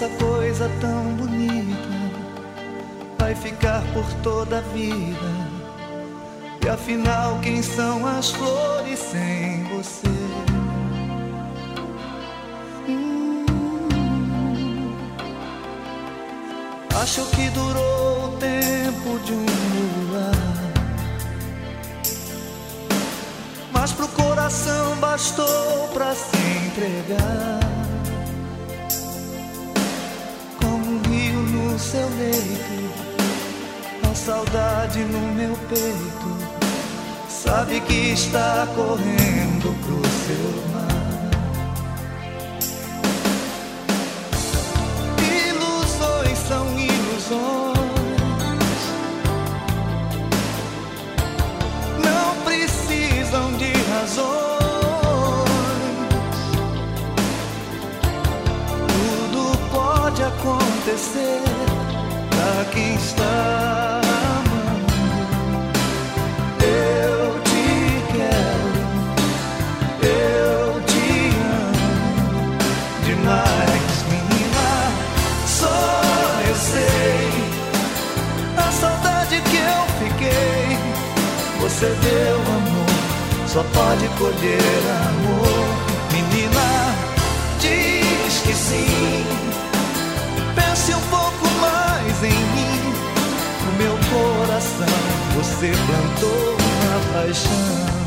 essa coisa tão bonita vai ficar por toda a vida. E afinal, quem são as flores sem você? Acho que durou o tempo de um luar, mas pro coração bastou pra se entregar. Como um rio no seu leito, a saudade no meu peito, sabe que está correndo pro seu mar. Ilusões são ilusões, não precisam de razões. Tudo pode acontecer pra quem está amando. Eu te quero, eu te amo demais, menina. Só eu sei a saudade que eu fiquei. Você deu amor, só pode colher amor. Menina, diz que sim, pense um pouco mais em mim. No meu coração você plantou uma paixão.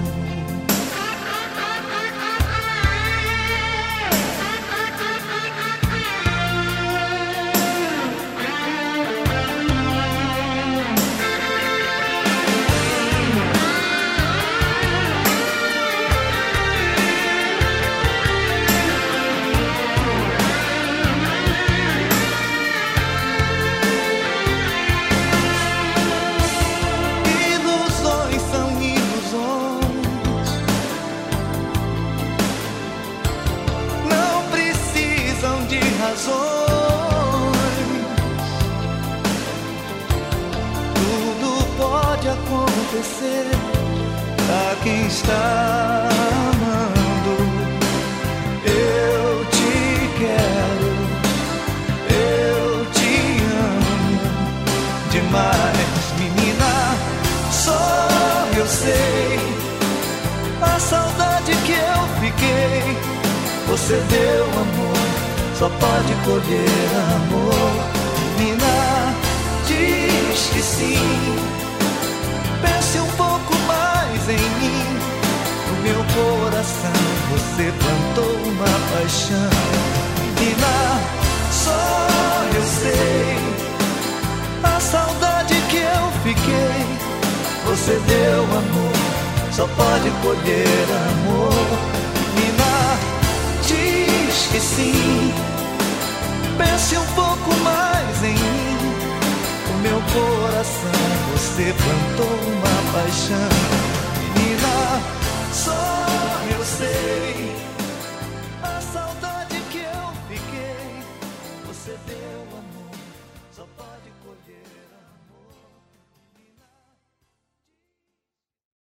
Tudo pode acontecer pra quem está amando. Eu te quero, eu te amo demais, menina. Só eu sei a saudade que eu fiquei. Você deu amor, só pode colher amor. Menina, diz que sim, pense um pouco mais em mim. No meu coração você plantou uma paixão. Menina, só eu sei a saudade que eu fiquei. Você deu amor, só pode colher amor. Menina, diz que sim, pense um pouco mais em mim. O meu coração você plantou uma paixão. Menina, só eu sei a saudade que eu fiquei. Você deu amor, só pode colher.